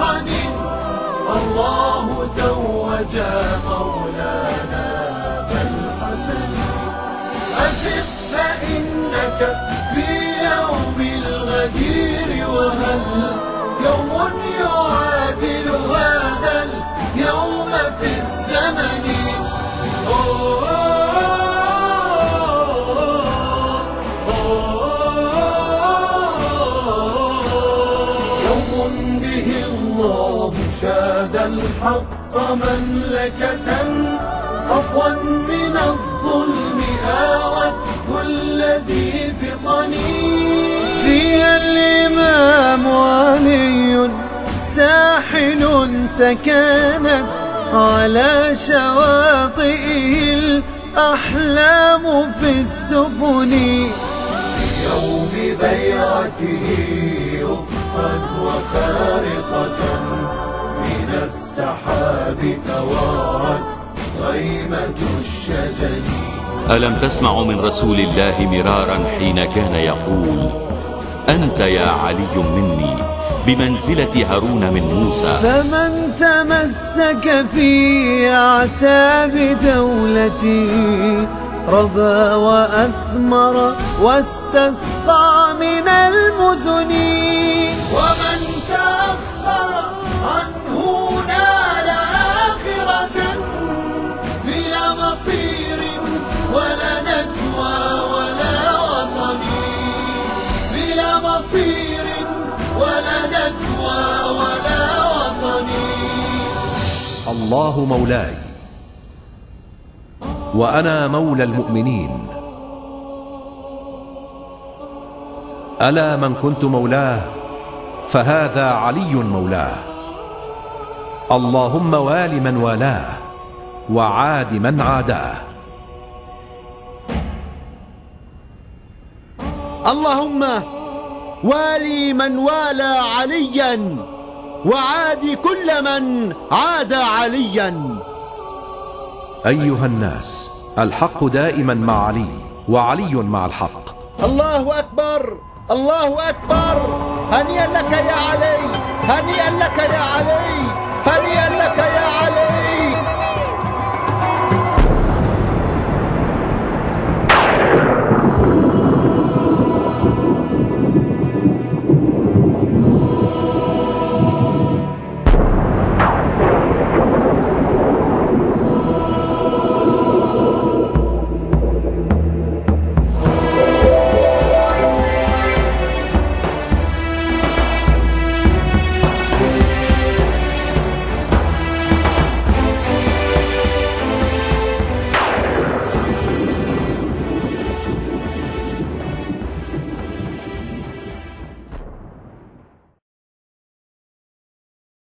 حنين. الله توج مولانا بالحسن. أثق فإنك في يوم الغدير، وهل يوم يعادل هذا اليوم في الزمن؟ يوم به الله شاد الحق مملكة، صفوا من الظلم آوت كل ذي فطن. فيها الإمام علي ساحل سكنت على شواطئه الأحلام في السفن. في يوم بيعته أفقا وخارقة، من السحاب توارت غيمة الشجن. ألم تسمع من رسول الله مرارا حين كان يقول: أنت يا علي مني بمنزلة هارون من موسى. فمن تمسك في أعتاب دولتي ربى وأثمر واستسقى من المزن. ومن تأخر عنه نال آخرة، بلا مصير ولا نجوى ولا وطن. بلا مصير ولا نجوى ولا وطن. الله مولاي وأنا مولى المؤمنين. ألا من كنت مولاه فهذا علي مولاه. اللهم وال من والاه وعاد من عاداه. اللهم والي من والى عليا وعادي كل من عادى عليا. أيها الناس، الحق دائما مع علي وعلي مع الحق. الله أكبر، الله أكبر. هنيئا لك يا علي، هنيئا لك يا علي.